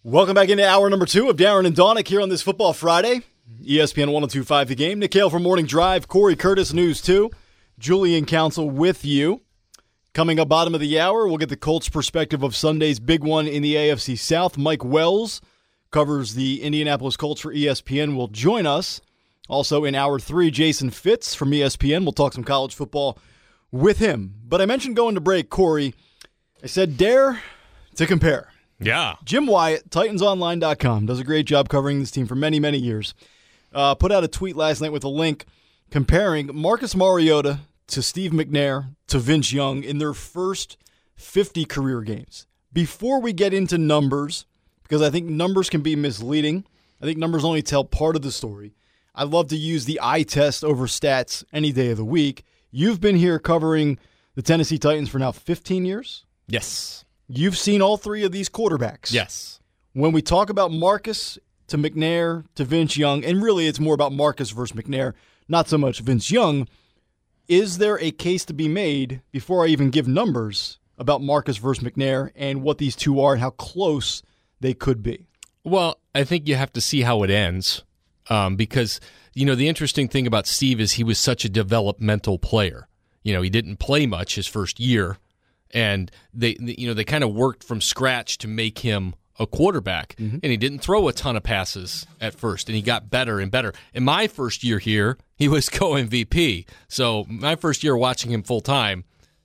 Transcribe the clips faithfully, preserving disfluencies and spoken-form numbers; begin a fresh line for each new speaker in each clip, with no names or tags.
Welcome back into hour number two of Darren and Donick here on this Football Friday. E S P N one oh two point five The Game. Nick Hale from Morning Drive. Corey Curtis, News two. Julian Council with you. Coming up bottom of the hour, we'll get the Colts' perspective of Sunday's big one in the A F C South. Mike Wells covers the Indianapolis Colts for E S P N, will join us. Also in hour three, Jason Fitz from E S P N. We'll talk some college football with him. But I mentioned going to break, Corey. I said dare to compare.
Yeah.
Jim Wyatt, Titans Online dot com, does a great job covering this team for many, many years. Uh, put out a tweet last night with a link comparing Marcus Mariota to Steve McNair to Vince Young in their first fifty career games. Before we get into numbers, because I think numbers can be misleading, I think numbers only tell part of the story. I love to use the eye test over stats any day of the week. You've been here covering the Tennessee Titans for now fifteen years?
Yes.
You've seen all three of these quarterbacks.
Yes.
When we talk about Marcus to McNair to Vince Young, and really it's more about Marcus versus McNair, not so much Vince Young, is there a case to be made, before I even give numbers, about Marcus versus McNair and what these two are and how close they could be?
Well, I think you have to see how it ends um, because, you know, the interesting thing about Steve is he was such a developmental player. You know, he didn't play much his first year. And they, you know, they kind of worked from scratch to make him a quarterback. Mm-hmm. And he didn't throw a ton of passes at first, and he got better and better. In my first year here, he was co-M V P. So my first year watching him full time,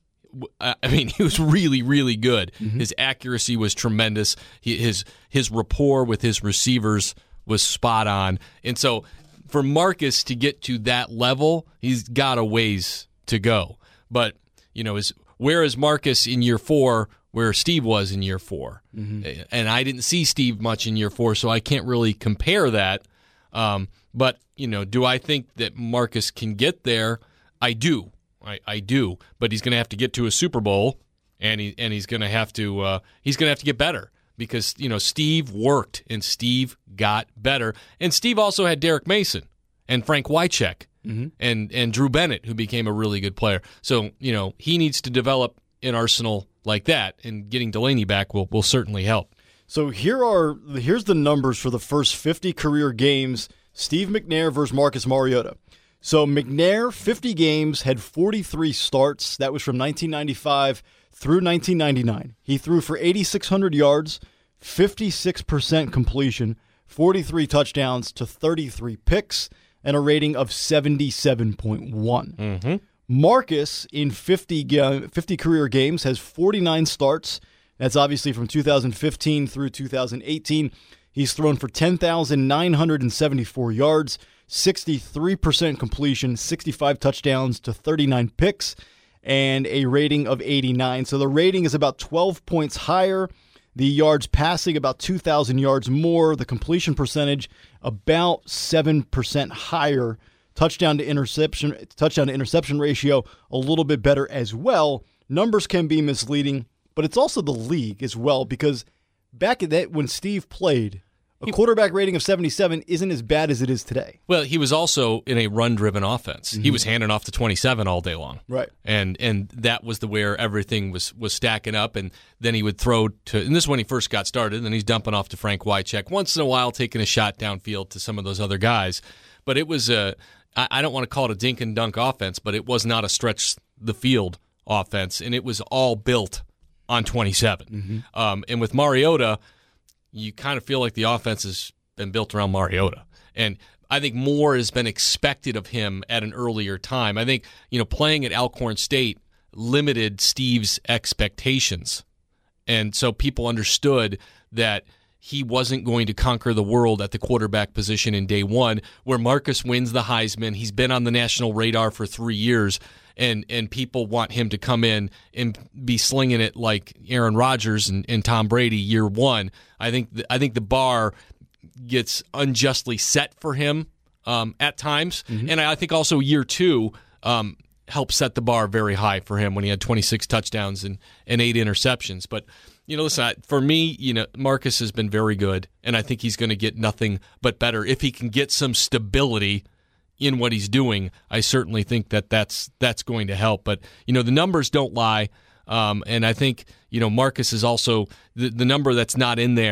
I mean, he was really, really good. Mm-hmm. His accuracy was tremendous. He, his his rapport with his receivers was spot on. And so for Marcus to get to that level, he's got a ways to go. But, you know, his where is Marcus in year four where Steve was in year four? Mm-hmm. And I didn't see Steve much in year four, so I can't really compare that. Um, but, you know, do I think that Marcus can get there? I do. I, I do. But he's going to have to get to a Super Bowl, and he and he's going to have to uh, he's going to have to get better because, you know, Steve worked and Steve got better. And Steve also had Derek Mason and Frank Wycheck. Mm-hmm. And and Drew Bennett, who became a really good player. So, you know, he needs to develop an arsenal like that, and getting Delaney back will, will certainly help.
So here are here's the numbers for the first fifty career games, Steve McNair versus Marcus Mariota. So McNair, fifty games, had forty-three starts. That was from nineteen ninety-five through nineteen ninety-nine. He threw for eighty-six hundred yards, fifty-six percent completion, forty-three touchdowns to thirty-three picks, and a rating of seventy-seven point one. Mm-hmm. Marcus, in fifty, fifty career games, has forty-nine starts. That's obviously from two thousand fifteen through two thousand eighteen. He's thrown for ten thousand nine hundred seventy-four yards, sixty-three percent completion, sixty-five touchdowns to thirty-nine picks, and a rating of eighty-nine. So the rating is about twelve points higher. The yards passing about two thousand yards more. The completion percentage about seven percent higher. Touchdown to interception, touchdown to interception ratio a little bit better as well. Numbers can be misleading, but it's also the league as well, because back at that when Steve played, a quarterback rating of seventy-seven isn't as bad as it is today.
Well, he was also in a run-driven offense. Mm-hmm. He was handing off to twenty-seven all day long.
Right.
And and that was the where everything was was stacking up, and then he would throw to, and this is when he first got started, and then he's dumping off to Frank Wycheck, once in a while taking a shot downfield to some of those other guys. But it was a, I, I don't want to call it a dink and dunk offense, but it was not a stretch the field offense, and it was all built on twenty-seven. Mm-hmm. Um, and with Mariota, you kind of feel like the offense has been built around Mariota. And I think more has been expected of him at an earlier time. I think, you know, playing at Alcorn State limited Steve's expectations. And so people understood that he wasn't going to conquer the world at the quarterback position in day one, where Marcus wins the Heisman. He's been on the national radar for three years. And and people want him to come in and be slinging it like Aaron Rodgers and, and Tom Brady year one. I think the, I think the bar gets unjustly set for him um, at times, mm-hmm. and I think also year two um, helped set the bar very high for him when he had twenty-six touchdowns and, and eight interceptions. But you know, listen, for me, you know, Marcus has been very good, and I think he's going to get nothing but better if he can get some stability in what he's doing. I certainly think that that's that's going to help. But you know, the numbers don't lie, um, and I think you know Marcus is also the, the number that's not in there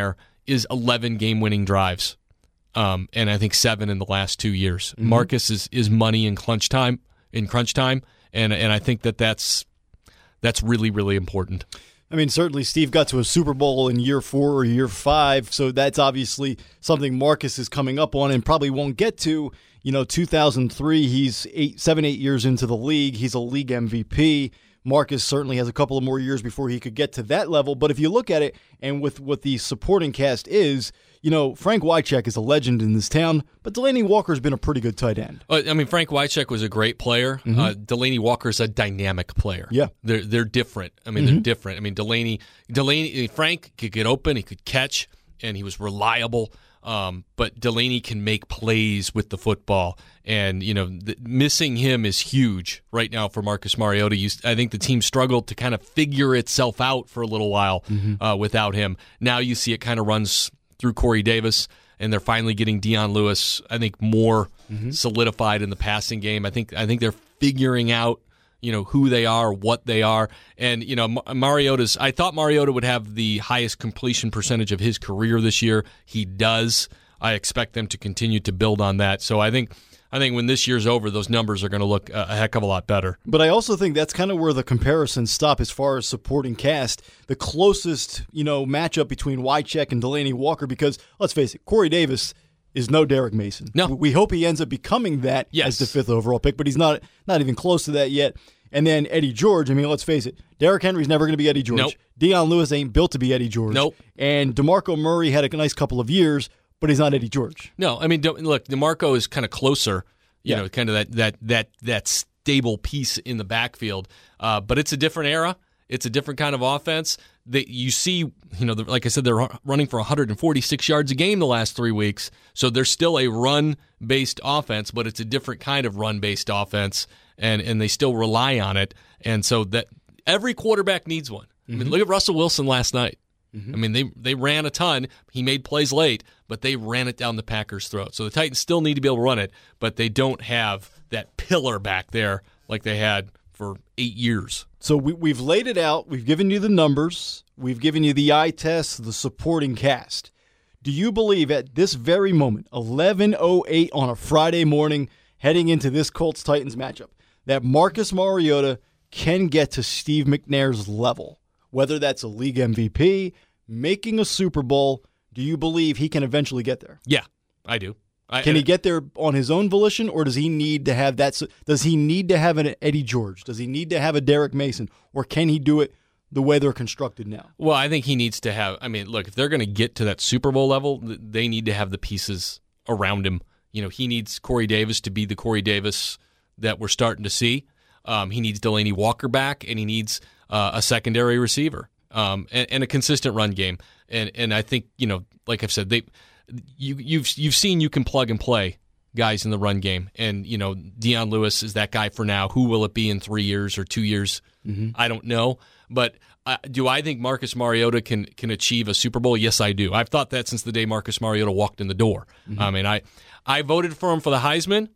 is eleven game-winning drives, um, and I think seven in the last two years. Mm-hmm. Marcus is, is money in crunch time, in crunch time, and and I think that that's that's really really important.
I mean, certainly Steve got to a Super Bowl in year four or year five, so that's obviously something Marcus is coming up on and probably won't get to. You know, two thousand three, he's eight, seven, eight years into the league. He's a league M V P. Marcus certainly has a couple of more years before he could get to that level. But if you look at it, and with what the supporting cast is, you know, Frank Wycheck is a legend in this town, but Delaney Walker's been a pretty good tight end.
Uh, I mean, Frank Wycheck was a great player. Mm-hmm. Uh, Delaney Walker's a dynamic player.
Yeah.
They're they're different. I mean, mm-hmm. they're different. I mean, Delaney, Delaney, Frank could get open, he could catch, and he was reliable. Um, but Delaney can make plays with the football, and you know, the, missing him is huge right now for Marcus Mariota. You, I think the team struggled to kind of figure itself out for a little while mm-hmm. uh, without him. Now you see it kind of runs through Corey Davis, and they're finally getting Dion Lewis, I think, more mm-hmm. solidified in the passing game. I think I think they're figuring out, you know, who they are, what they are. And, you know, Mariota's, I thought Mariota would have the highest completion percentage of his career this year. He does. I expect them to continue to build on that. So I think I think when this year's over, those numbers are going to look a heck of a lot better.
But I also think that's kind of where the comparisons stop as far as supporting cast. The closest, you know, matchup between Wycheck and Delaney Walker, because let's face it, Corey Davis is no Derek Mason.
No.
We hope he ends up becoming that
yes.
as the fifth overall pick, but he's not not even close to that yet. And then Eddie George, I mean, let's face it, Derrick Henry's never going to be Eddie George.
Nope.
Dion Lewis ain't built to be Eddie George.
Nope.
And DeMarco Murray had a nice couple of years, but he's not Eddie George.
No, I mean, look, DeMarco is kind of closer, you yeah. know, kind of that that that that stable piece in the backfield. Uh, but it's a different era. It's a different kind of offense. That you see, you know, like I said, they're running for one hundred forty-six yards a game the last three weeks. So they're still a run-based offense, but it's a different kind of run-based offense, and and they still rely on it. And so that every quarterback needs one. Mm-hmm. I mean, look at Russell Wilson last night. Mm-hmm. I mean, they they ran a ton. He made plays late, but they ran it down the Packers' throat. So the Titans still need to be able to run it, but they don't have that pillar back there like they had for eight years.
So we, we've laid it out. We've given you the numbers. We've given you the eye test, the supporting cast. Do you believe at this very moment, eleven oh eight on a Friday morning, heading into this Colts-Titans matchup, that Marcus Mariota can get to Steve McNair's level? Whether that's a league M V P, making a Super Bowl, do you believe he can eventually get there?
Yeah, I do. I,
can he get there on his own volition, or does he need to have that? Does he need to have an Eddie George? Does he need to have a Derek Mason, or can he do it the way they're constructed now?
Well, I think he needs to have. I mean, look, if they're going to get to that Super Bowl level, they need to have the pieces around him. You know, he needs Corey Davis to be the Corey Davis that we're starting to see. Um, he needs Delaney Walker back, and he needs uh, a secondary receiver um, and, and a consistent run game. And and I think, you know, like I've said, they. You, you've you've seen you can plug and play guys in the run game, and you know Dion Lewis is that guy for now. Who will it be in three years or two years? Mm-hmm. I don't know, but uh, do I think Marcus Mariota can can achieve a Super Bowl? Yes, I do. I've thought that since the day Marcus Mariota walked in the door. Mm-hmm. I mean, I I voted for him for the Heisman,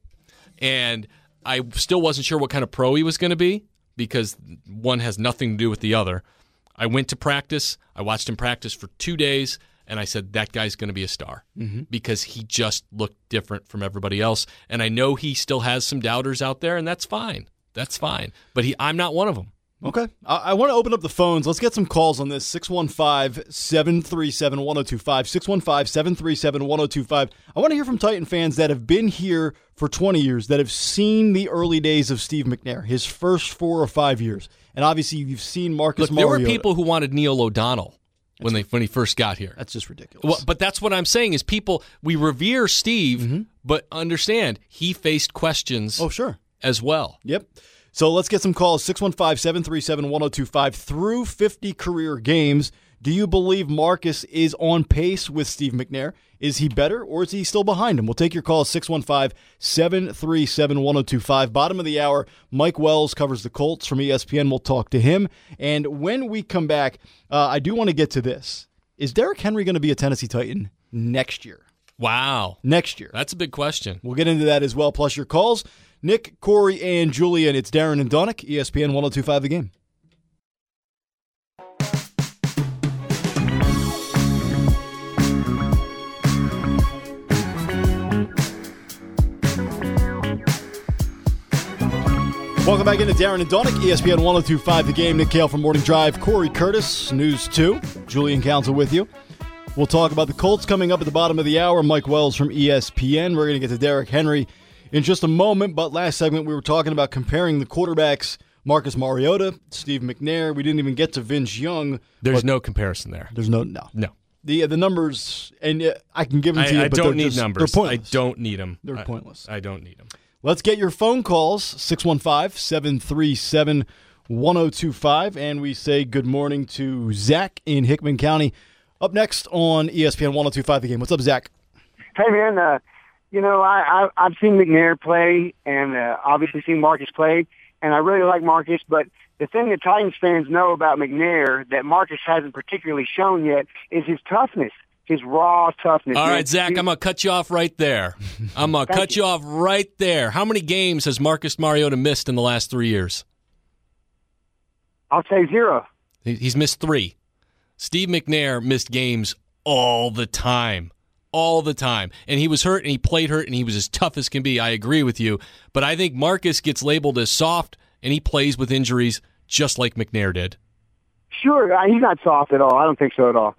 and I still wasn't sure what kind of pro he was going to be because one has nothing to do with the other. I went to practice. I watched him practice for two days. And I said, that guy's going to be a star mm-hmm. because he just looked different from everybody else. And I know he still has some doubters out there, and that's fine. That's fine. But he, I'm not one of them.
Okay. I, I want to open up the phones. Let's get some calls on this. six one five, seven three seven, one oh two five. six one five, seven three seven, one oh two five. I want to hear from Titan fans that have been here for twenty years, that have seen the early days of Steve McNair, his first four or five years. And obviously, you've seen Marcus
Look,
Mariota.
There were people who wanted Neil O'Donnell. When they when he first got here.
That's just ridiculous.
Well, but that's what I'm saying is people, we revere Steve, mm-hmm. but understand he faced questions
oh, sure.
as well.
Yep. So let's get some calls. six one five, seven three seven, one oh two five. Through fifty career games, do you believe Marcus is on pace with Steve McNair? Is he better, or is he still behind him? We'll take your call, six one five, seven three seven, one oh two five. Bottom of the hour, Mike Wells covers the Colts from E S P N. We'll talk to him. And when we come back, uh, I do want to get to this. Is Derrick Henry going to be a Tennessee Titan next year?
Wow.
Next year.
That's a big question.
We'll get into that as well, plus your calls. Nick, Corey, and Julian. It's Darren and Donick, E S P N one oh two five The Game. Welcome back into Darren and Donick, E S P N one oh two point five The Game. Nick Kale from Morning Drive, Corey Curtis, News two, Julian Council with you. We'll talk about the Colts coming up at the bottom of the hour. Mike Wells from E S P N. We're going to get to Derrick Henry in just a moment, but last segment we were talking about comparing the quarterbacks, Marcus Mariota, Steve McNair. We didn't even get to Vince Young.
There's no comparison there.
There's no, no.
No.
The the numbers, and uh, I can give them to
I,
you,
I
but
don't
they're
need
just,
numbers.
They're
I
pointless.
don't need them.
They're
I,
pointless.
I don't need them.
Let's get your phone calls, six one five, seven three seven, one oh two five, and we say good morning to Zach in Hickman County. Up next on E S P N one oh two point five The Game. What's up, Zach?
Hey, man, uh, you know, I, I, I've seen McNair play and uh, obviously seen Marcus play, and I really like Marcus, but the thing that Titans fans know about McNair that Marcus hasn't particularly shown yet is his toughness. His raw toughness.
All
man.
right, Zach, I'm going to cut you off right there. I'm going to cut you. you off right there. How many games has Marcus Mariota missed in the last three years?
I'll say zero.
He's missed three. Steve McNair missed games all the time. All the time. And he was hurt, and he played hurt, and he was as tough as can be. I agree with you. But I think Marcus gets labeled as soft, and he plays with injuries just like McNair did.
Sure, he's not soft at all. I don't think so at all.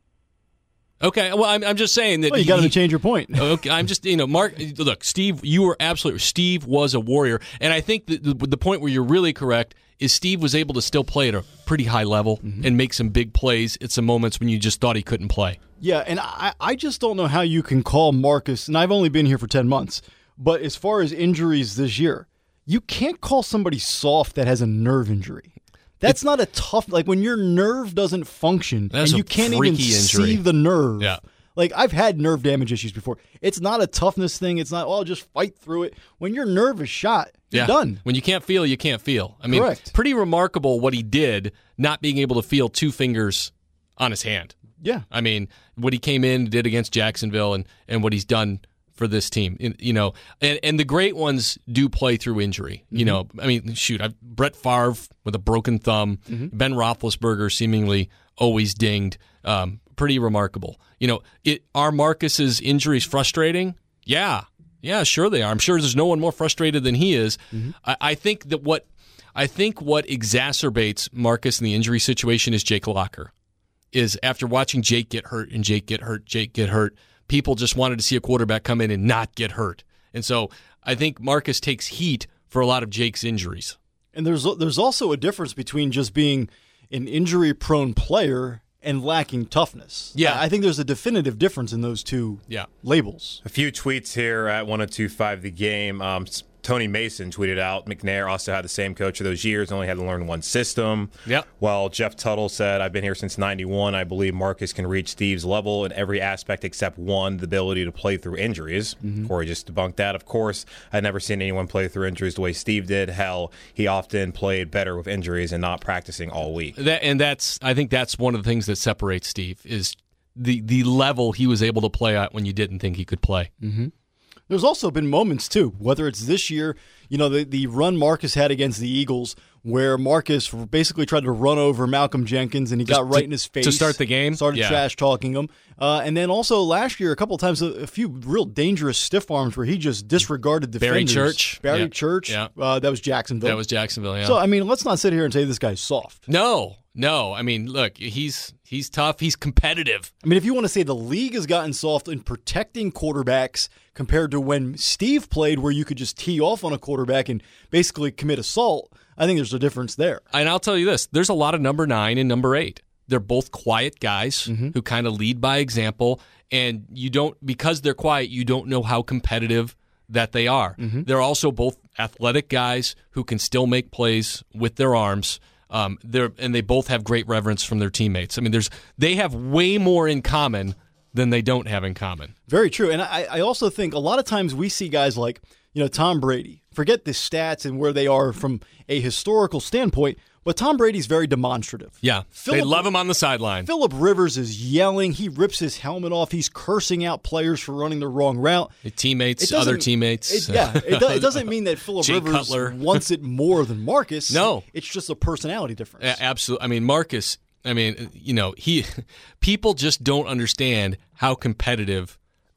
Okay, well, I'm, I'm just saying that
well, you got to change your point.
Okay, I'm just, you know, Mark, look, Steve, you were absolutely, Steve was a warrior. And I think that the, the point where you're really correct is Steve was able to still play at a pretty high level mm-hmm. and make some big plays at some moments when you just thought he couldn't play.
Yeah, and I, I just don't know how you can call Marcus, and I've only been here for ten months, but as far as injuries this year, you can't call somebody soft that has a nerve injury. That's not a tough, like when your nerve doesn't function and you can't even injury. see the nerve.
Yeah.
Like I've had nerve damage issues before. It's not a toughness thing. It's not, oh, I'll just fight through it. When your nerve is shot, you're
yeah.
done.
When you can't feel, you can't feel. I mean,
Correct.
Pretty remarkable what he did, not being able to feel two fingers on his hand.
Yeah.
I mean, what he came in and did against Jacksonville and, and what he's done for this team, you know, and, and the great ones do play through injury. You mm-hmm. know, I mean, shoot, I've, Brett Favre with a broken thumb, mm-hmm. Ben Roethlisberger seemingly always dinged. Um, pretty remarkable. You know, it are Marcus's injuries frustrating? Yeah, yeah, sure they are. I'm sure there's no one more frustrated than he is. Mm-hmm. I, I think that what I think what exacerbates Marcus in the injury situation is Jake Locker. Is after watching Jake get hurt and Jake get hurt, Jake get hurt. People just wanted to see a quarterback come in and not get hurt. And so I think Marcus takes heat for a lot of Jake's injuries.
And there's there's also a difference between just being an injury-prone player and lacking toughness.
Yeah.
I think there's a definitive difference in those two
yeah.
labels.
A few tweets here at one oh two point five The Game. Um, Tony Mason tweeted out, McNair also had the same coach of those years, only had to learn one system.
Yep.
While Jeff Tuttle said, I've been here since ninety-one. I believe Marcus can reach Steve's level in every aspect except one, the ability to play through injuries. Mm-hmm. Corey just debunked that. Of course, I'd never seen anyone play through injuries the way Steve did. Hell, he often played better with injuries and not practicing all week.
That, and that's, I think that's one of the things that separates Steve is the, the level he was able to play at when you didn't think he could play.
Mm-hmm. There's also been moments, too, whether it's this year, you know, the, the run Marcus had against the Eagles where Marcus basically tried to run over Malcolm Jenkins and he
Just
got right
to,
in his face.
To start the game?
Started
yeah.
trash-talking him. Uh, and then also last year, a couple of times, a, a few real dangerous stiff arms where he just disregarded defenders.
Barry Church.
Barry
yeah.
Church.
Yeah.
Uh, that was Jacksonville.
That was Jacksonville, yeah.
So, I mean, let's not sit here and say this guy's soft.
No, no. I mean, look, he's he's tough. He's competitive.
I mean, if you want to say the league has gotten soft in protecting quarterbacks compared to when Steve played where you could just tee off on a quarterback and basically commit assault, I think there's a difference there.
And I'll tell you this, there's a lot of number nine and number eight. They're both quiet guys mm-hmm. who kind of lead by example, and you don't, because they're quiet, you don't know how competitive that they are. Mm-hmm. They're also both athletic guys who can still make plays with their arms. Um, they're and they both have great reverence from their teammates. I mean, there's they have way more in common than they don't have in common.
Very true. And I, I also think a lot of times we see guys like, you know, Tom Brady. Forget the stats and where they are from a historical standpoint, but Tom Brady's very demonstrative.
Yeah,
Phillip,
they love him on the sideline.
Phillip Rivers is yelling. He rips his helmet off. He's cursing out players for running the wrong route.
The teammates, other teammates.
It, yeah, it, do, it doesn't mean that Phillip Rivers
Cutler.
wants it more than Marcus.
No.
It's just a personality difference.
A- absolutely. I mean, Marcus, I mean, you know, he people just don't understand how competitive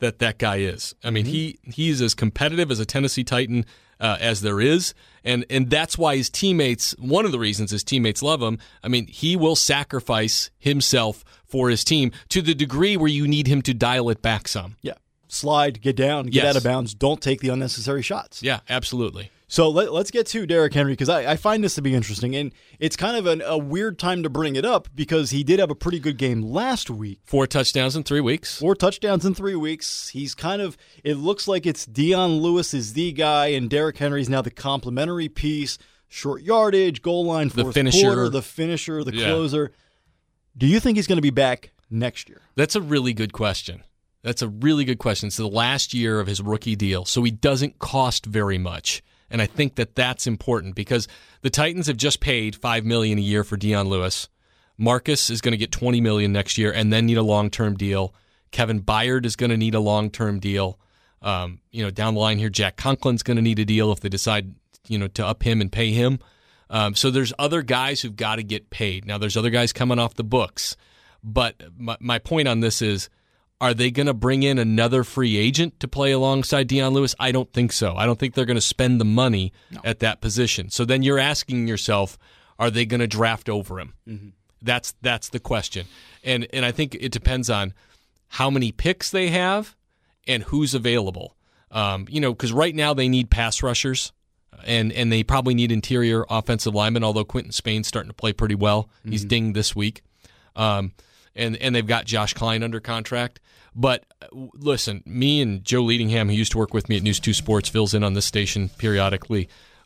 that that guy is. I mean, mm-hmm. he he's as competitive as a Tennessee Titan uh, as there is, and and that's why his teammates, one of the reasons his teammates love him, I mean, he will sacrifice himself for his team to the degree where you need him to dial it back some.
Yeah. Slide, get down, get yes. out of bounds, don't take the unnecessary shots.
Yeah, absolutely.
So let, let's get to Derrick Henry, because I, I find this to be interesting, and it's kind of an, a weird time to bring it up because he did have a pretty good game last week.
Four touchdowns in three weeks.
Four touchdowns in three weeks. He's kind of, it looks like it's Dion Lewis is the guy, and Derrick Henry's now the complementary piece, short yardage, goal line, fourth
the finisher.
quarter, the finisher, the
yeah.
closer. Do you think he's going to be back next year?
That's a really good question. That's a really good question. It's the last year of his rookie deal, so he doesn't cost very much. And I think that that's important because the Titans have just paid five million dollars a year for Dion Lewis. Marcus is going to get twenty million dollars next year and then need a long-term deal. Kevin Byard is going to need a long-term deal. Um, you know, down the line here, Jack Conklin's going to need a deal if they decide, you know, to up him and pay him. Um, so there's other guys who've got to get paid. Now there's other guys coming off the books. But my, my point on this is, are they going to bring in another free agent to play alongside Dion Lewis? I don't think so. I don't think they're going to spend the money no. at that position. So then you're asking yourself, are they going to draft over him? Mm-hmm. That's that's the question. And and I think it depends on how many picks they have and who's available. Um, you know, because right now they need pass rushers, and, and they probably need interior offensive linemen, although Quentin Spain's starting to play pretty well. Mm-hmm. He's dinged this week. Um, and, and they've got Josh Klein under contract. But listen, me and Joe Leadingham, who used to work with me at News two Sports, fills in on this station periodically.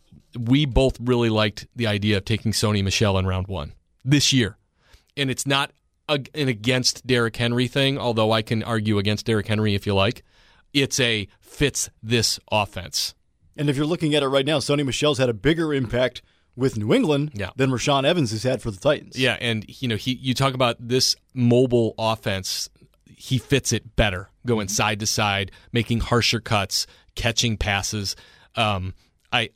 We both really liked the idea of taking Sony Michel in round one this year. And it's not a, an against Derrick Henry thing, although I can argue against Derrick Henry if you like. It's a fits this offense.
And if you're looking at it right now, Sony Michel's had a bigger impact with New England
yeah.
than Rashaan Evans has had for the Titans.
Yeah, and you know, he you talk about this mobile offense. He fits it better, going side to side, making harsher cuts, catching passes. Um, I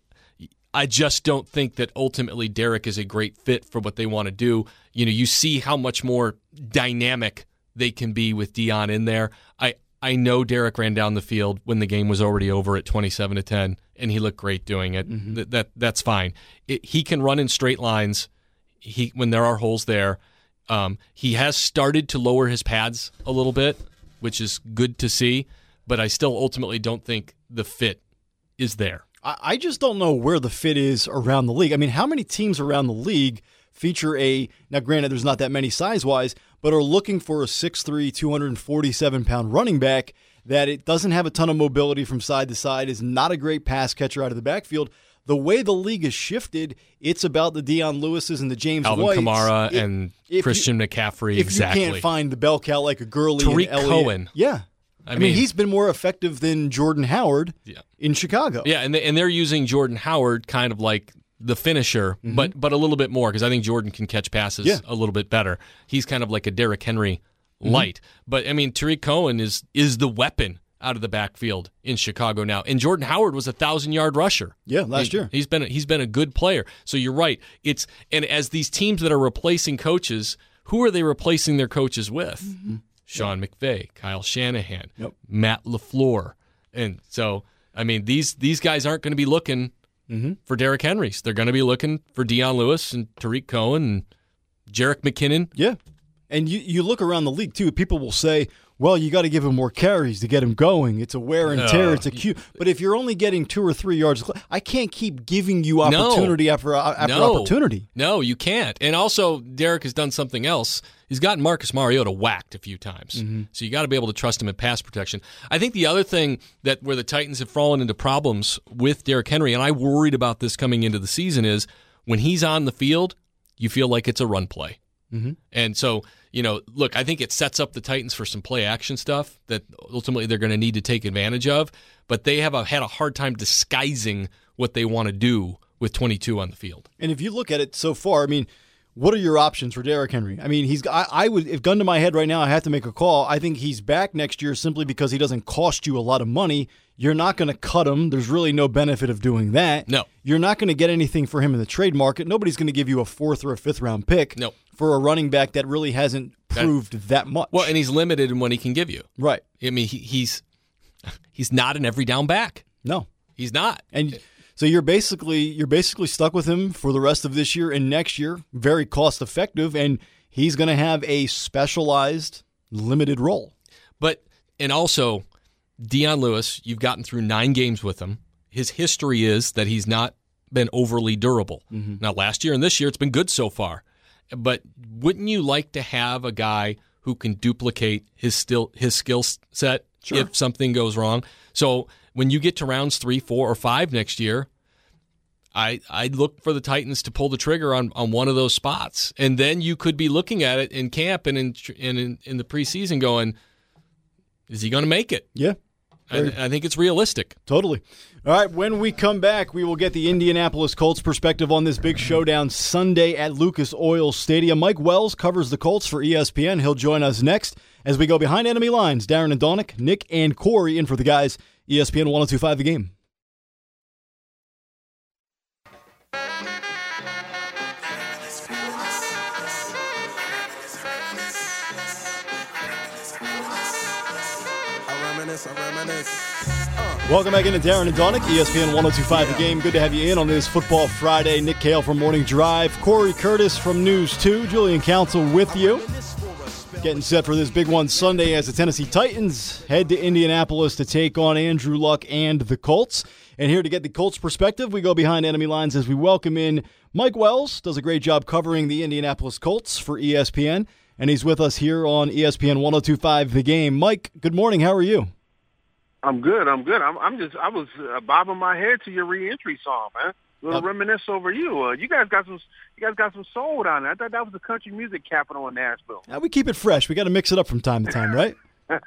I just don't think that ultimately Derrick is a great fit for what they want to do. You know, you see how much more dynamic they can be with Dion in there. I, I know Derrick ran down the field when the game was already over at twenty-seven to ten, and he looked great doing it. Mm-hmm. That, that That's fine. It, he can run in straight lines He when there are holes there. Um, he has started to lower his pads a little bit, which is good to see, but I still ultimately don't think the fit is there.
I just don't know where the fit is around the league. I mean, how many teams around the league feature a, now granted there's not that many size-wise, but are looking for a six three, two hundred forty-seven pound running back that it doesn't have a ton of mobility from side to side, is not a great pass catcher out of the backfield. The way the league has shifted, it's about the Dion Lewises and the James
Alvin
Whites.
Kamara
if,
and
if
Christian
you,
McCaffrey,
if
exactly.
If you can't find the bell cow like a Gurley
Tariq
and Elliott.
Cohen.
Yeah. I, I mean, mean, he's been more effective than Jordan Howard yeah. in Chicago.
Yeah, and, they, and they're using Jordan Howard kind of like the finisher, mm-hmm. but but a little bit more, because I think Jordan can catch passes yeah. a little bit better. He's kind of like a Derrick Henry light. Mm-hmm. But, I mean, Tariq Cohen is is the weapon out of the backfield in Chicago now. And Jordan Howard was a thousand-yard rusher.
Yeah, last
he,
year.
He's been a, he's been a good player. So you're right. It's and as these teams that are replacing coaches, who are they replacing their coaches with? Mm-hmm. Sean yep. McVay, Kyle Shanahan,
yep.
Matt LaFleur. And so, I mean, these these guys aren't going to be looking mm-hmm. for Derrick Henrys. They're going to be looking for Dion Lewis and Tariq Cohen and Jerick McKinnon.
Yeah. And you, you look around the league, too. People will say, well, you got to give him more carries to get him going. It's a wear and tear. Uh, it's a cue. But if you're only getting two or three yards, I can't keep giving you opportunity
no,
after, after
no,
opportunity.
No, you can't. And also, Derrick has done something else. He's gotten Marcus Mariota whacked a few times. Mm-hmm. So you got to be able to trust him in pass protection. I think the other thing that where the Titans have fallen into problems with Derrick Henry, and I worried about this coming into the season, is when he's on the field, you feel like it's a run play. Mm-hmm. And so, you know, look, I think it sets up the Titans for some play action stuff that ultimately they're going to need to take advantage of. But they have a, had a hard time disguising what they want to do with twenty-two on the field.
And if you look at it so far, I mean, what are your options for Derrick Henry? I mean, he's. I, I would, if gun to my head right now, I have to make a call. I think he's back next year simply because he doesn't cost you a lot of money. You're not going to cut him. There's really no benefit of doing that.
No.
You're not going to get anything for him in the trade market. Nobody's going to give you a fourth or a fifth round pick
no.
for a running back that really hasn't proved that, that much.
Well, and he's limited in what he can give you.
Right.
I mean, he, he's He's not an every down back.
No.
He's not.
And so you're basically you're basically stuck with him for the rest of this year and next year. Very cost effective, and he's going to have a specialized, limited role.
But and also, Dion Lewis, you've gotten through nine games with him. His history is that he's not been overly durable. Mm-hmm. Now, last year and this year, it's been good so far. But wouldn't you like to have a guy who can duplicate his still his skill set sure. if something goes wrong? So when you get to rounds three, four, or five next year, I I'd look for the Titans to pull the trigger on, on one of those spots, and then you could be looking at it in camp and in in in the preseason, going, is he going to make it?
Yeah,
I, I think it's realistic.
Totally. All right, when we come back, we will get the Indianapolis Colts perspective on this big showdown Sunday at Lucas Oil Stadium. Mike Wells covers the Colts for E S P N. He'll join us next as we go behind enemy lines. Darren and Donick, Nick and Corey in for the guys. E S P N one oh two point five The Game. Welcome back into Darren and Donick, E S P N one oh two point five The Game. Good to have you in on this Football Friday. Nick Kale from Morning Drive, Corey Curtis from News two, Julian Council with you. Getting set for this big one Sunday as the Tennessee Titans head to Indianapolis to take on Andrew Luck and the Colts. And here to get the Colts perspective, we go behind enemy lines as we welcome in Mike Wells. Does a great job covering the Indianapolis Colts for E S P N. And he's with us here on E S P N one oh two point five The Game. Mike, good morning. How are you?
I'm good. I'm good. I'm, I'm just. I was uh, bobbing my head to your reentry song, man. A little uh, reminisce over you. Uh, you guys got some. You guys got some soul down there. I thought that was the country music capital in Nashville.
Uh, we keep it fresh. We got to mix it up from time to time, right?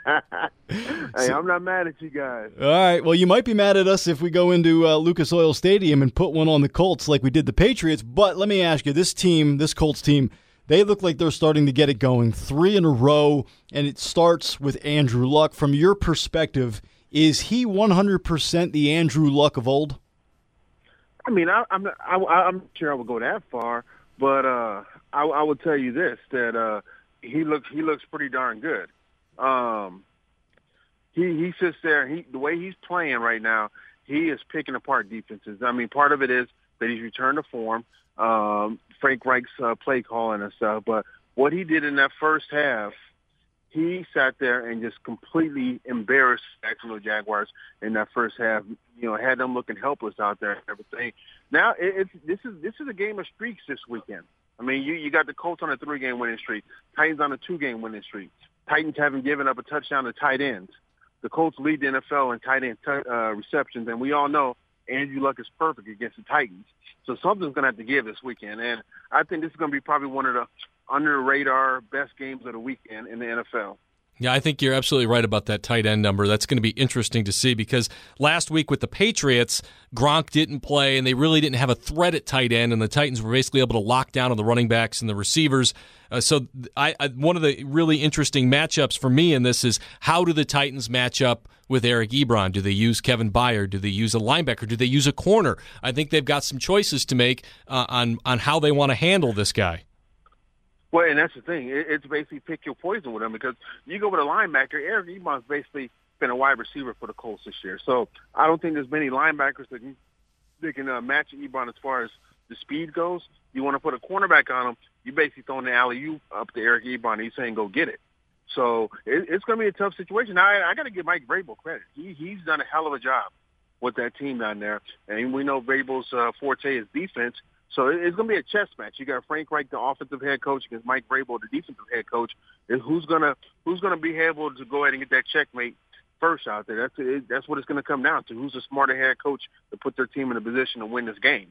Hey, so, I'm not mad at you guys.
All right. Well, you might be mad at us if we go into uh, Lucas Oil Stadium and put one on the Colts like we did the Patriots. But let me ask you, this team, this Colts team, they look like they're starting to get it going. Three in a row, and it starts with Andrew Luck. From your perspective, is he one hundred percent the Andrew Luck of old?
I mean, I, I'm not, I, I'm not sure I would go that far, but uh, I, I would tell you this: that uh, he looks he looks pretty darn good. Um, he he sits there. He the way he's playing right now, he is picking apart defenses. I mean, part of it is that he's returned to form. Um, Frank Reich's uh, play calling and stuff, but what he did in that first half. He sat there and just completely embarrassed Jacksonville Jaguars in that first half. You know, had them looking helpless out there and everything. Now it, it's this is this is a game of streaks this weekend. I mean, you you got the Colts on a three-game winning streak, Titans on a two-game winning streak. Titans haven't given up a touchdown to tight ends. The Colts lead the N F L in tight end t- uh, receptions, and we all know Andrew Luck is perfect against the Titans. So something's going to have to give this weekend, and I think this is going to be probably one of the under-the-radar best games of the weekend in the N F L.
Yeah, I think you're absolutely right about that tight end number. That's going to be interesting to see because last week with the Patriots, Gronk didn't play, and they really didn't have a threat at tight end, and the Titans were basically able to lock down on the running backs and the receivers. Uh, so I, I, one of the really interesting matchups for me in this is how do the Titans match up with Eric Ebron? Do they use Kevin Byard? Do they use a linebacker? Do they use a corner? I think they've got some choices to make uh, on, on how they want to handle this guy.
Well, and that's the thing. It's basically pick your poison with him because you go with a linebacker. Eric Ebron's basically been a wide receiver for the Colts this year. So I don't think there's many linebackers that can, that can uh, match Ebron as far as the speed goes. You want to put a cornerback on him, you basically throwing the alley-oop up to Eric Ebron. He's saying, go get it. So it, it's going to be a tough situation. Now, I, I got to give Mike Vrabel credit. He, he's done a hell of a job with that team down there. And we know Vrabel's uh, forte is defense. So it's going to be a chess match. You got Frank Reich, the offensive head coach, against Mike Vrabel, the defensive head coach. Who's going to who's going to be able to go ahead and get that checkmate first out there? That's it, that's what it's going to come down to. Who's the smarter head coach to put their team in a position to win this game?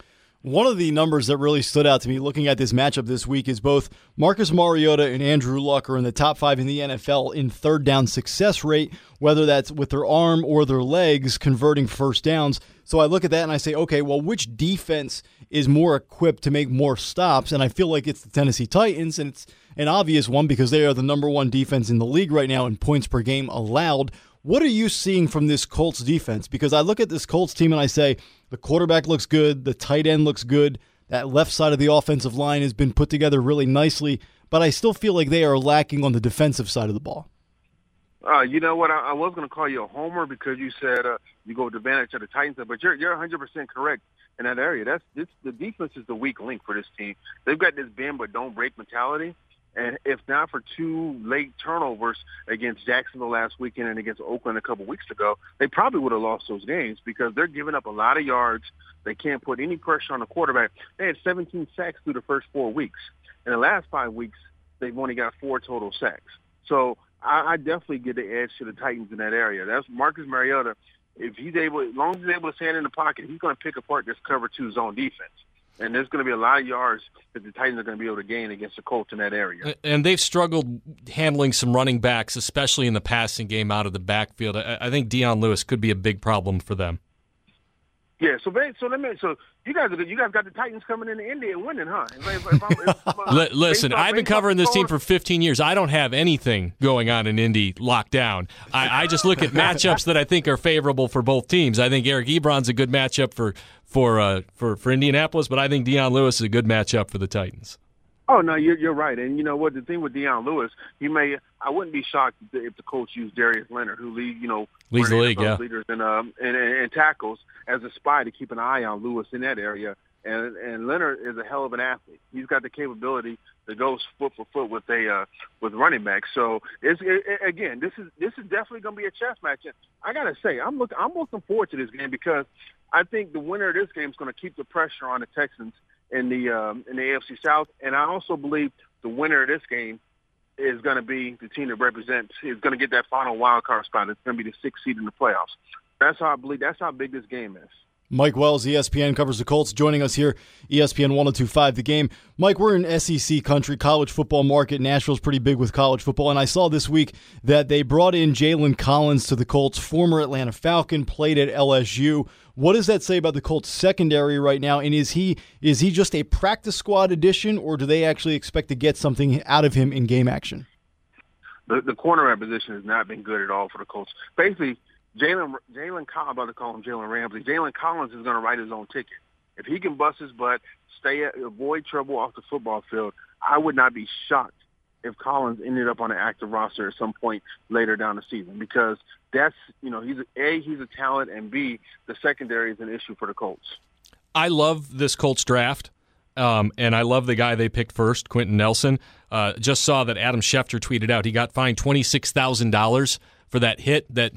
One of the numbers that really stood out to me looking at this matchup this week is both Marcus Mariota and Andrew Luck are in the top five in the N F L in third down success rate, whether that's with their arm or their legs converting first downs. So I look at that and I say, okay, well, which defense is more equipped to make more stops? And I feel like it's the Tennessee Titans, and it's an obvious one because they are the number one defense in the league right now in points per game allowed. What are you seeing from this Colts defense? Because I look at this Colts team and I say the quarterback looks good, the tight end looks good, that left side of the offensive line has been put together really nicely, but I still feel like they are lacking on the defensive side of the ball.
Uh, you know what? I, I was going to call you a homer because you said uh, you go with advantage of the Titans, but you're you're one hundred percent correct in that area. That's this, the defense is the weak link for this team. They've got this bend but don't break mentality, and if not for two late turnovers against Jacksonville last weekend and against Oakland a couple weeks ago, they probably would have lost those games because they're giving up a lot of yards. They can't put any pressure on the quarterback. They had seventeen sacks through the first four weeks. In the last five weeks, they've only got four total sacks. So I, I definitely get the edge to the Titans in that area. That's Marcus Mariota. If he's able, as long as he's able to stand in the pocket, he's going to pick apart this cover two zone defense. And there's going to be a lot of yards that the Titans are going to be able to gain against the Colts in that area.
And they've struggled handling some running backs, especially in the passing game out of the backfield. I, I think Dion Lewis could be a big problem for them.
Yeah, so they, so let me so you guys are you guys got the Titans coming into Indy and winning, huh? If, if, if I'm, if I'm, uh,
Listen,
off,
I've been covering this team for fifteen years. I don't have anything going on in Indy locked down. I, I just look at matchups that I think are favorable for both teams. I think Eric Ebron's a good matchup for for uh, for for Indianapolis, but I think Dion Lewis is a good matchup for the Titans.
Oh no, you're you're right, and you know what? The thing with Dion Lewis, you may I wouldn't be shocked if the coach used Darius Leonard, who lead you know
leads the league, yeah,
leaders in um and, and, and tackles as a spy to keep an eye on Lewis in that area. And and Leonard is a hell of an athlete. He's got the capability that goes foot for foot with a uh, with running backs. So it's it, again, this is this is definitely going to be a chess match. And I gotta say, I'm look I'm looking forward to this game because I think the winner of this game is going to keep the pressure on the Texans in the um, in the A F C South, and I also believe the winner of this game is going to be the team that represents is going to get that final wild card spot. It's going to be the sixth seed in the playoffs. That's how I believe. That's how big this game is.
Mike Wells, E S P N, covers the Colts, joining us here, E S P N one oh two point five The Game. Mike, we're in S E C country, college football market. Nashville's pretty big with college football, and I saw this week that they brought in Jalen Collins to the Colts, former Atlanta Falcon, played at L S U. What does that say about the Colts secondary right now, and is he is he just a practice squad addition, or do they actually expect to get something out of him in game action?
The, the cornerback position has not been good at all for the Colts. Basically, Jalen Jalen Collins, I'm about to call him Jalen Ramsey. Jalen Collins is going to write his own ticket. If he can bust his butt, stay at, avoid trouble off the football field, I would not be shocked if Collins ended up on an active roster at some point later down the season because that's, you know, he's A, he's a talent, and B, the secondary is an issue for the Colts.
I love this Colts draft. Um, and I love the guy they picked first, Quentin Nelson. Uh, just saw that Adam Schefter tweeted out he got fined twenty-six thousand dollars for that hit that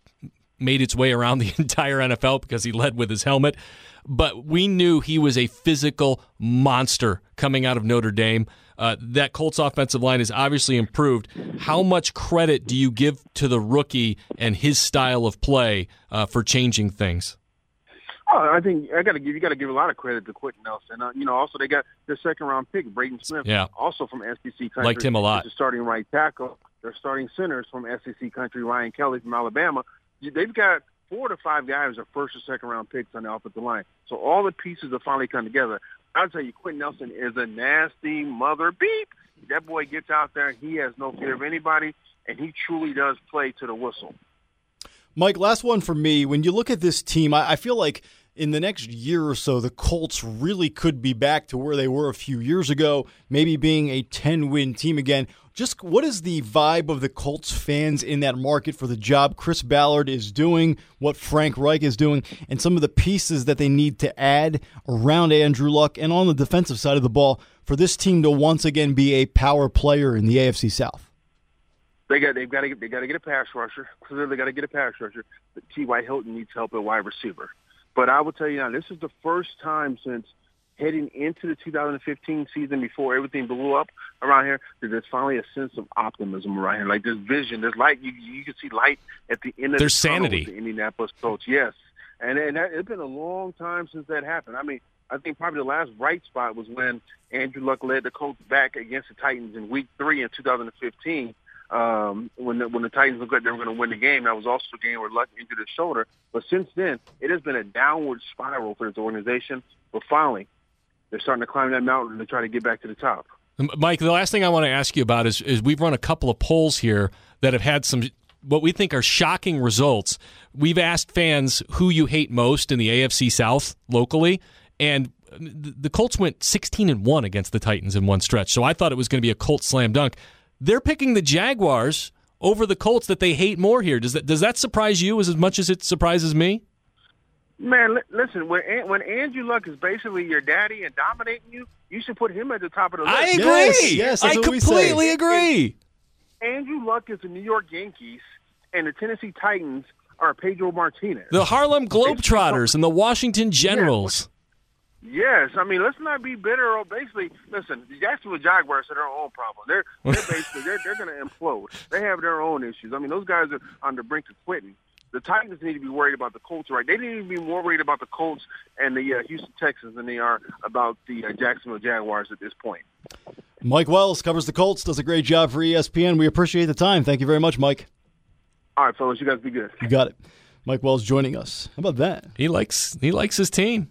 made its way around the entire N F L because he led with his helmet. But we knew he was a physical monster coming out of Notre Dame. Uh, that Colts offensive line is obviously improved. How much credit do you give to the rookie and his style of play uh, for changing things?
Oh, I think I got to give you got to give a lot of credit to Quentin Nelson. Uh, you know, also they got their second round pick, Braden Smith,
yeah.
also from S E C country.
Liked him a lot.
Starting right tackle. Their starting centers from S E C country, Ryan Kelly from Alabama. They've got four to five guys are first or second round picks on the offensive line. So all the pieces are finally come together. I'll tell you, Quentin Nelson is a nasty mother beep. That boy gets out there. He has no fear of anybody, and he truly does play to the whistle.
Mike, last one for me. When you look at this team, I, I feel like in the next year or so, the Colts really could be back to where they were a few years ago, maybe being a ten-win team again. Just what is the vibe of the Colts fans in that market for the job Chris Ballard is doing, what Frank Reich is doing, and some of the pieces that they need to add around Andrew Luck and on the defensive side of the ball for this team to once again be a power player in the A F C South?
They got they've got to get they got to get a pass rusher. Clearly, they got to get a pass rusher. But T Y. Hilton needs help at wide receiver. But I will tell you now, this is the first time since heading into the two thousand fifteen season, before everything blew up around here, that there's finally a sense of optimism around here. Like this vision, there's light. You you can see light at the end of
there's
the tunnel
sanity.
with the Indianapolis Colts. Yes, and and that, it's been a long time since that happened. I mean, I think probably the last bright spot was when Andrew Luck led the Colts back against the Titans in Week Three in two thousand fifteen. Um, when the, when the Titans looked like they were going to win the game. That was also a game where Luck injured his shoulder. But since then, it has been a downward spiral for this organization. But finally, they're starting to climb that mountain to try to get back to the top.
Mike, the last thing I want to ask you about is, is we've run a couple of polls here that have had some what we think are shocking results. We've asked fans who you hate most in the A F C South locally, and the Colts went sixteen and one against the Titans in one stretch. So I thought it was going to be a Colts slam dunk. They're picking the Jaguars over the Colts that they hate more here. Does that does that surprise you as much as it surprises me?
Man, li- listen, when An- when Andrew Luck is basically your daddy and dominating you, you should put him at the top of the list.
I agree.
Yes, yes, that's
I
what we say.
completely agree.
Andrew Luck is the New York Yankees, and the Tennessee Titans are Pedro Martinez.
The Harlem Globetrotters and the Washington Generals.
Yes, I mean, let's not be bitter or basically, listen, the Jacksonville Jaguars are their own problem. They're, they're basically, they're, they're going to implode. They have their own issues. I mean, those guys are on the brink of quitting. The Titans need to be worried about the Colts, right? They need to be more worried about the Colts and the uh, Houston Texans than they are about the uh, Jacksonville Jaguars at this point.
Mike Wells covers the Colts, does a great job for E S P N. We appreciate the time. Thank you very much, Mike.
All right, fellas, you guys be good.
You got it. Mike Wells joining us. How about that?
He likes he likes his team.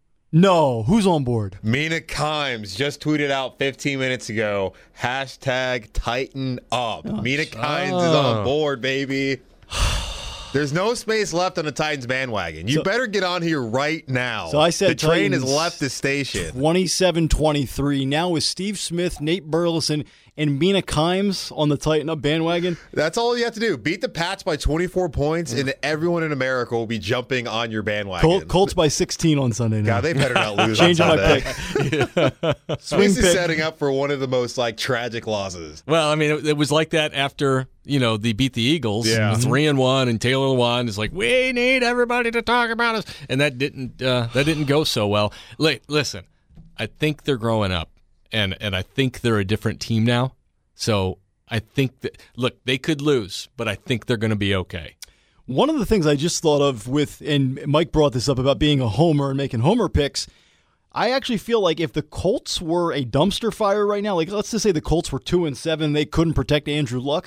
No, who's on board?
Mina Kimes just tweeted out fifteen minutes ago, hashtag tighten up.
Oh,
Mina Kimes is on board, baby. There's no space left on the Titans bandwagon. You
So-
better get on here right now.
So I said
the train
Titans
has left the station.
twenty-seven twenty-three. Now with Steve Smith, Nate Burleson, and Mina Kimes on the Tighten Up bandwagon.
That's all you have to do. Beat the Pats by twenty-four points, and everyone in America will be jumping on your bandwagon.
Col- Colts by sixteen on Sunday night.
God, they better not lose.
Changing
on
my
Sunday.
pick. Swing
This is
pick.
setting up for one of the most like tragic losses.
Well, I mean, it, it was like that after, you know, they beat the Eagles,
Yeah.
three and one, and Taylor Lewan is like, we need everybody to talk about us, and that didn't uh, that didn't go so well. Li- listen, I think they're growing up, and and I think they're a different team now. So I think that look, they could lose, but I think they're going to be okay.
One of the things I just thought of with, and Mike brought this up about being a homer and making homer picks, I actually feel like if the Colts were a dumpster fire right now, like let's just say the Colts were two and seven, they couldn't protect Andrew Luck,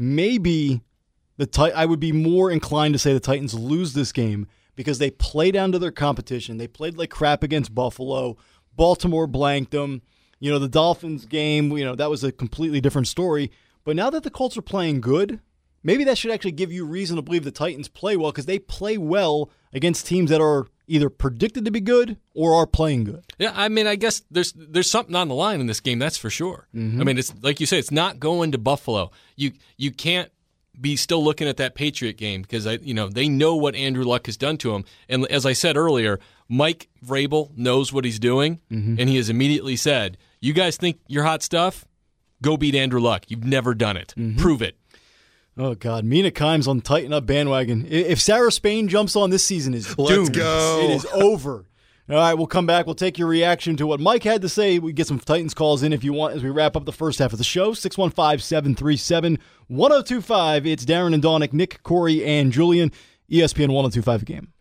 maybe the Tit- I would be more inclined to say the Titans lose this game because they play down to their competition. They played like crap against Buffalo. Baltimore blanked them. You know, the Dolphins game, you know, that was a completely different story. But now that the Colts are playing good, maybe that should actually give you reason to believe the Titans play well because they play well against teams that are either predicted to be good or are playing good.
Yeah, I mean, I guess there's there's something on the line in this game, that's for sure.
Mm-hmm.
I mean, it's like you say, it's not going to Buffalo. You you can't be still looking at that Patriot game because I you know they know what Andrew Luck has done to him. And as I said earlier, Mike Vrabel knows what he's doing,
Mm-hmm.
and he has immediately said, "You guys think you're hot stuff? Go beat Andrew Luck. You've never done it.
Mm-hmm.
Prove it."
Oh, God. Mina Kimes on Tighten Up bandwagon. I- If Sarah Spain jumps on, this season is doomed.
Let's go.
It is over. All right, we'll come back. We'll take your reaction to what Mike had to say. We get some Titans calls in if you want as we wrap up the first half of the show. six one five, seven three seven, one oh two five. It's Darren and Donick, Nick, Corey, and Julian. E S P N one oh two five The Game.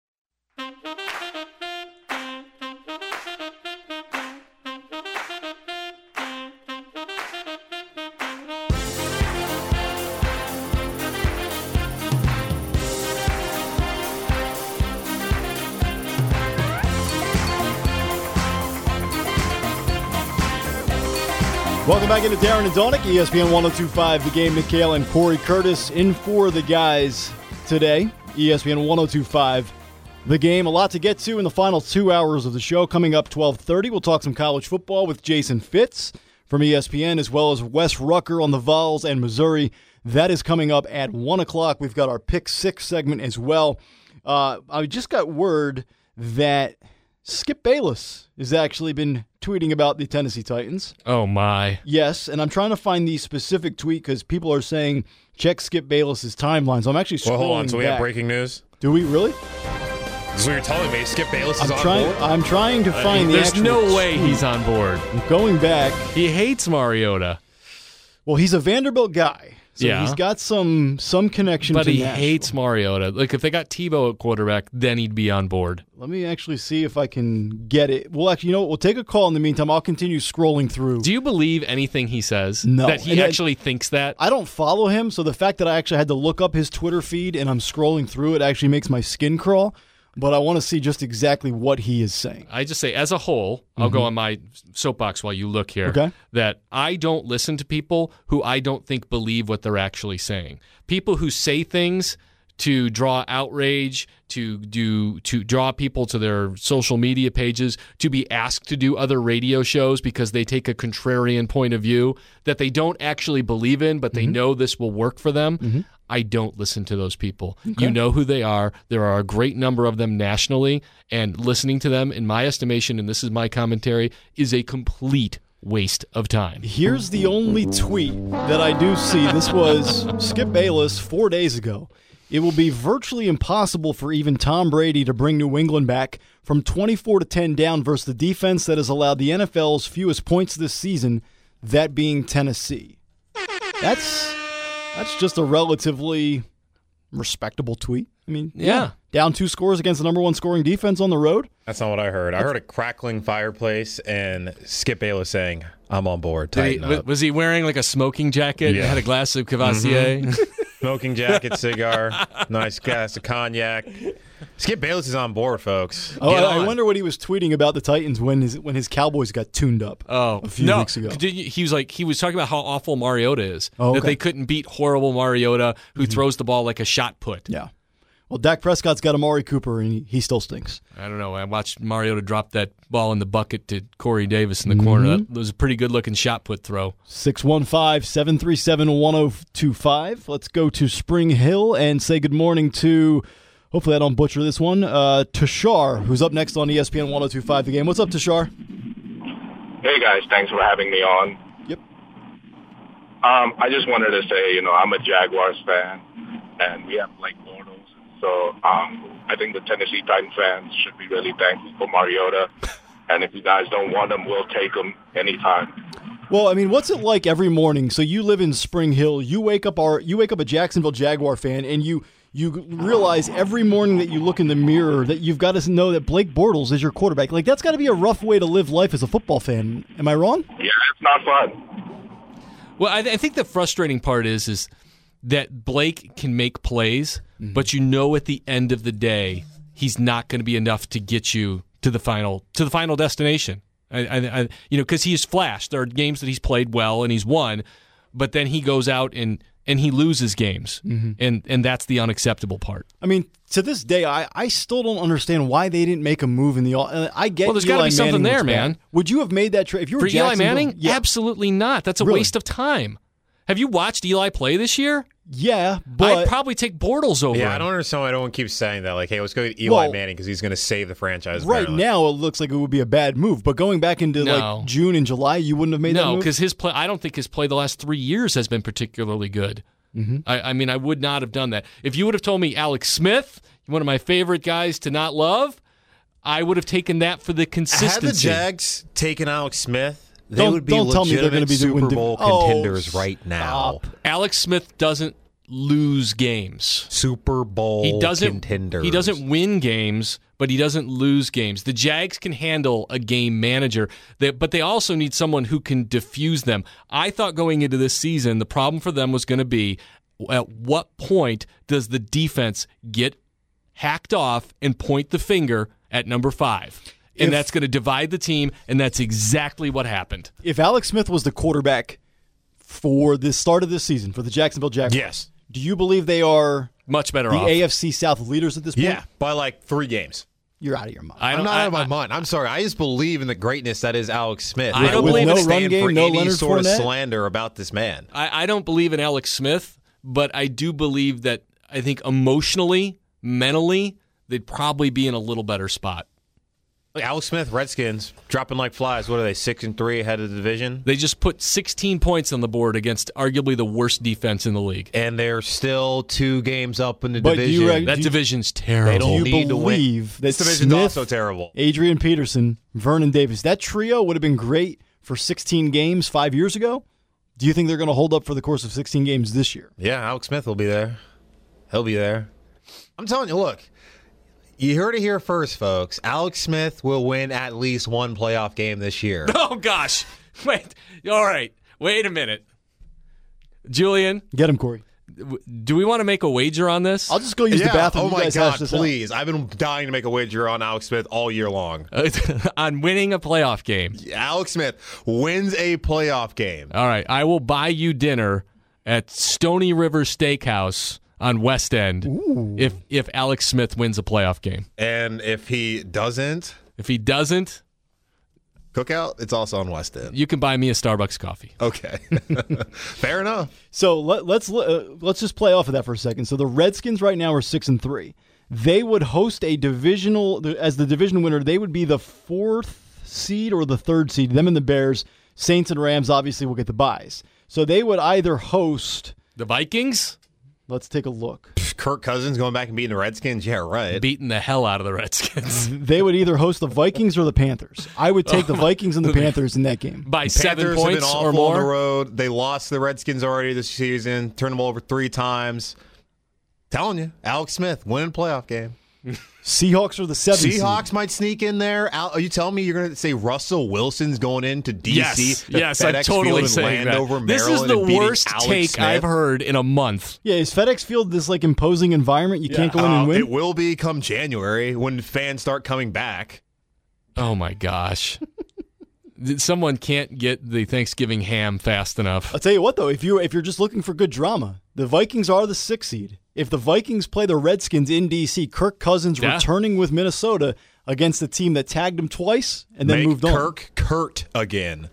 Welcome back into Darren and Donick, E S P N one oh two five The Game. Nick Kale and Corey Curtis in for the guys today. E S P N one oh two five The Game. A lot to get to in the final two hours of the show. Coming up twelve thirty, we'll talk some college football with Jason Fitz from E S P N, as well as Wes Rucker on the Vols and Missouri. That is coming up at one o'clock. We've got our Pick Six segment as well. Uh, I just got word that Skip Bayless has actually been tweeting about the Tennessee Titans.
Oh my!
Yes, and I'm trying to find the specific tweet because people are saying check Skip Bayless's timeline. So I'm actually scrolling
Well, hold on. So we
back.
have breaking news.
Do we really?
This is what you're telling me. Skip Bayless is
I'm
on
trying.
board.
I'm trying to find the
There's
actual
no way
tweet.
he's on board.
I'm going back.
He hates Mariota,
Well, he's a Vanderbilt guy, so
Yeah.
he's got some some connection.
but
to
he
Nashville.
hates Mariota. Like if they got Tebow at quarterback, then he'd be on board.
Let me actually see if I can get it. Well, actually, you know what? We'll take a call in the meantime. I'll continue scrolling through.
Do you believe anything he says?
No.
That he
And I-
actually thinks that?
I don't follow him, so the fact that I actually had to look up his Twitter feed and I'm scrolling through it actually makes my skin crawl. But I want to see just exactly what he is saying.
I just say, as a whole, I'll go on my soapbox while you look here,
Okay.
that I don't listen to people who I don't think believe what they're actually saying. People who say things to draw outrage, to do to draw people to their social media pages, to be asked to do other radio shows because they take a contrarian point of view that they don't actually believe in, but they mm-hmm. know this will work for them. Mm-hmm. I don't listen to those people. Okay. You know who they are. There are a great number of them nationally, and listening to them, in my estimation, and this is my commentary, is a complete waste of time.
Here's the only tweet that I do see. This was Skip Bayless four days ago. It will be virtually impossible for even Tom Brady to bring New England back from twenty-four to ten down versus the defense that has allowed the N F L's fewest points this season, that being Tennessee. That's that's just a relatively respectable tweet. I mean, yeah. yeah. Down two scores against the number one scoring defense on the road.
That's not what I heard. I heard a crackling fireplace and Skip Bayless saying, I'm on board. Tighten
he,
up.
Was he wearing like a smoking jacket yeah. and had a glass of Cavassier?
Mm-hmm. Smoking jacket, cigar, nice glass of cognac. Skip Bayless is on board, folks.
Oh, I, I wonder what he was tweeting about the Titans when his when his Cowboys got tuned up.
Oh,
a few
no.
weeks ago.
He was like he was talking about how awful Mariota is.
Oh, okay.
That they couldn't beat horrible Mariota, who mm-hmm. throws the ball like a shot put.
Yeah. Well, Dak Prescott's got Amari Cooper, and he, he still stinks.
I don't know. I watched Mariota drop that ball in the bucket to Corey Davis in the mm-hmm. corner. That was a pretty good-looking shot put throw.
six one five, seven three seven, one oh two five. Let's go to Spring Hill and say good morning to, hopefully I don't butcher this one, uh, Tashar, who's up next on E S P N ten twenty-five The Game. What's up, Tashar?
Hey, guys. Thanks for having me on.
Yep.
Um, I just wanted to say, you know, I'm a Jaguars fan, and we have Blake Bortles. So um, I think the Tennessee Titans fans should be really thankful for Mariota. And if you guys don't want him, we'll take him anytime.
Well, I mean, what's it like every morning? So you live in Spring Hill. You wake up our, you wake up a Jacksonville Jaguar fan, and you you realize every morning that you look in the mirror that you've got to know that Blake Bortles is your quarterback. Like, that's got to be a rough way to live life as a football fan. Am I wrong?
Yeah, it's not fun.
Well, I, th- I think the frustrating part is is that Blake can make plays, mm-hmm. but you know at the end of the day he's not going to be enough to get you to the final to the final destination. I, I, I you know, because he has flashed. There are games that he's played well and he's won, but then he goes out and, and he loses games, mm-hmm. and and that's the unacceptable part.
I mean, to this day, I, I still don't understand why they didn't make a move in the. I get.
Well, there's got to be something there, man.
Bad. Would you have made that trade if you were
for Eli
Jacksonville?
Manning?
Yeah.
Absolutely not. That's a
really?
waste of time. Have you watched Eli play this year?
Yeah, but
I'd probably take Bortles over
Yeah,
him.
I don't understand why everyone keeps saying that. Like, hey, let's go get Eli
well,
Manning because he's going to save the franchise.
Right
apparently.
now, it looks like it would be a bad move. But going back into
no.
like June and July, you wouldn't have made that
no,
move?
because his play. I don't think his play the last three years has been particularly good. Mm-hmm. I, I mean, I would not have done that. If you would have told me Alex Smith, one of my favorite guys to not love, I would have taken that for the consistency.
Had the Jags taken Alex Smith, they
don't,
would be
don't tell me they're going to be
Super
doing
Bowl
div-
contenders
oh,
right now.
stop.
Alex Smith doesn't lose games.
Super Bowl
he doesn't,
contenders.
He doesn't win games, but he doesn't lose games. The Jags can handle a game manager, but they also need someone who can diffuse them. I thought going into this season, the problem for them was going to be at what point does the defense get hacked off and point the finger at number five? And if, that's going to divide the team, and that's exactly what happened.
If Alex Smith was the quarterback for the start of this season for the Jacksonville Jaguars,
yes.
do you believe they are
much better
the
off.
A F C South leaders at this point?
Yeah, by like three games.
You're out of your mind.
I'm not I, out of my I, mind. I'm sorry. I just believe in the greatness that is Alex Smith.
I don't
I
believe
won't
in
no run
stand
game,
for
no
any
Leonard
sort
Fournette?
of slander about this man.
I, I don't believe in Alex Smith, but I do believe that I think emotionally, mentally, they'd probably be in a little better spot.
Like Alex Smith, Redskins, dropping like flies. What are they, six and three ahead of the division?
They just put sixteen points on the board against arguably the worst defense in the league.
And they're still two games up in the
But
division.
you, uh,
that
do you,
division's terrible.
They don't
do you
need to win.
believe that
This division's
Smith,
also terrible.
Adrian Peterson, Vernon Davis, that trio would have been great for sixteen games five years ago? Do you think they're going to hold up for the course of sixteen games this year?
Yeah, Alex Smith will be there. He'll be there. I'm telling you, look, you heard it here first, folks. Alex Smith will win at least one playoff game this year.
Oh, gosh. Wait. All right. Wait a minute. Julian,
Get him, Corey.
do we want to make a wager on this?
I'll just go use
yeah,
the bathroom.
oh
You
my
guys hash
God,
this out.
please. I've been dying to make a wager on Alex Smith all year long.
on winning a playoff game.
Alex Smith wins a playoff game.
All right. I will buy you dinner at Stony River Steakhouse on West End
Ooh.
if if Alex Smith wins a playoff game.
And if he doesn't,
If he doesn't,
Cookout, it's also on West End.
you can buy me a Starbucks coffee.
Okay. Fair enough.
So let, let's uh, let's just play off of that for a second. So the Redskins right now are six and three. They would host a divisional as the division winner. They would be the fourth seed or the third seed. Them and the Bears, Saints and Rams obviously will get the byes. So they would either host
The Vikings
Let's take a look.
Kirk Cousins going back and beating the Redskins. Yeah, right.
beating the hell out of the Redskins
They would either host the Vikings or the Panthers. I would take the Vikings and the Panthers in that game.
by seven
Panthers have been
points
awful
or more.
on the road. They lost the Redskins already this season. Turned them over three times. Telling you, Alex Smith winning playoff game.
Seahawks are the seven
Seahawks
seed.
might sneak in there. Al, are you telling me you're going to say Russell Wilson's going into D C?
Yes,
the
yes, I'm
FedEx
totally
Field in
saying
Landover,
that. This is
Maryland,
the
and beating
worst
Alex
take
Smith?
I've heard in a month.
Yeah, is FedEx Field this like imposing environment? You can't go in
Uh,
and win?
It will be come January when fans start coming back.
Oh my gosh. Someone can't get the Thanksgiving ham fast enough.
I'll tell you what, though, if you if you're just looking for good drama, the Vikings are the sixth seed. If the Vikings play the Redskins in D C, Kirk Cousins
Yeah.
returning with Minnesota against a team that tagged him twice and then
Make
moved on.
Kirk Kurt again.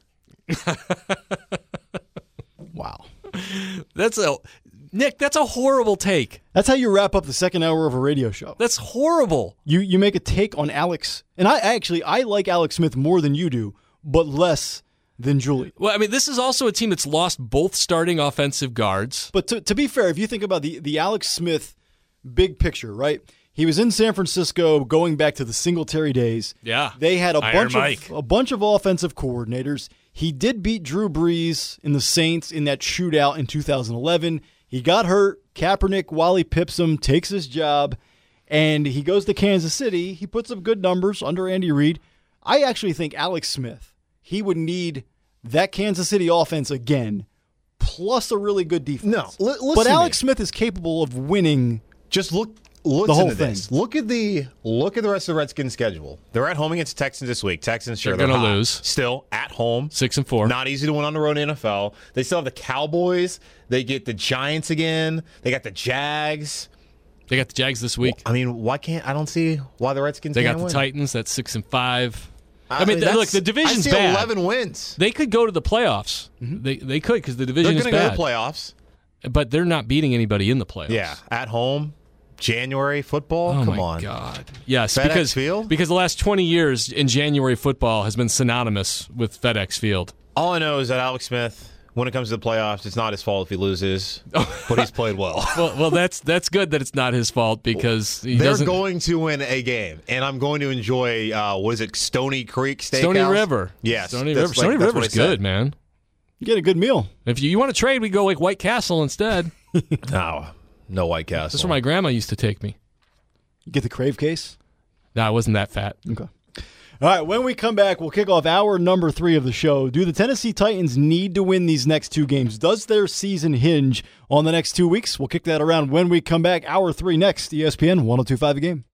Wow.
That's a Nick, that's a horrible take.
That's how you wrap up the second hour of a radio show.
That's horrible.
You you make a take on Alex, and I actually I like Alex Smith more than you do, but less than Julie.
Well, I mean, this is also a team that's lost both starting offensive guards.
But to, to be fair, if you think about the, the Alex Smith big picture, right? He was in San Francisco going back to the Singletary days.
Yeah.
They had a
Iron
bunch
Mike.
of a bunch of offensive coordinators. He did beat Drew Brees in the Saints in that shootout in two thousand eleven. He got hurt. Kaepernick, Wally pips him, takes his job, and he goes to Kansas City. He puts up good numbers under Andy Reid. I actually think Alex Smith, he would need that Kansas City offense again, plus a really good defense.
No, li- listen
but
to
Alex
me.
Smith is capable of winning.
Just look. Listen
The whole
to this.
thing.
Look at the look at the rest of the Redskins schedule. They're at home against Texans this week. Texans sure
They're
they're
gonna
hot.
lose.
Still at home.
Six and four.
Not easy to win on the road in the N F L. They still have the Cowboys. They get the Giants again. They got the Jags.
They got the Jags this week.
I mean, why can't I don't see why the Redskins
They
can't
got the
win.
Titans. That's six and five.
I,
I mean,
that's-
look, the division's
I see
bad.
eleven wins.
They could go to the playoffs. They they could because the division
They're
is
going to go
bad.
to playoffs.
But they're not beating anybody in the playoffs.
Yeah, at home. January football.
Oh
Come
my
on.
God. Yes,
FedEx
because
Field?
because the last twenty years in January football has been synonymous with FedEx Field.
All I know is that Alex Smith, when it comes to the playoffs, it's not his fault if he loses, but he's played well.
Well, well, that's that's good that it's not his fault because he
They're
doesn't.
going to win a game, and I'm going to enjoy. Uh, what is it, Stony Creek Steakhouse?
Stony River.
Yes,
Stony
that's
River.
like-
Stony
that's what
River's
I said.
good, man.
You get a good meal.
If you, you want to trade, we go like White Castle instead.
No, no White Castle.
That's where my grandma used to take me.
You get the Crave case.
No, I wasn't that fat.
Okay. All right, when we come back, we'll kick off hour number three of the show. Do the Tennessee Titans need to win these next two games? Does their season hinge on the next two weeks? We'll kick that around when we come back. Hour three next, E S P N one oh two point five The Game.